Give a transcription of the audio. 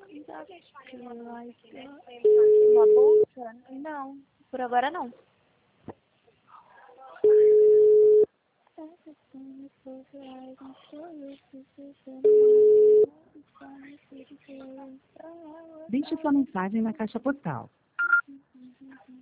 Uma bolsa? Não, por agora não. Deixe sua mensagem na caixa postal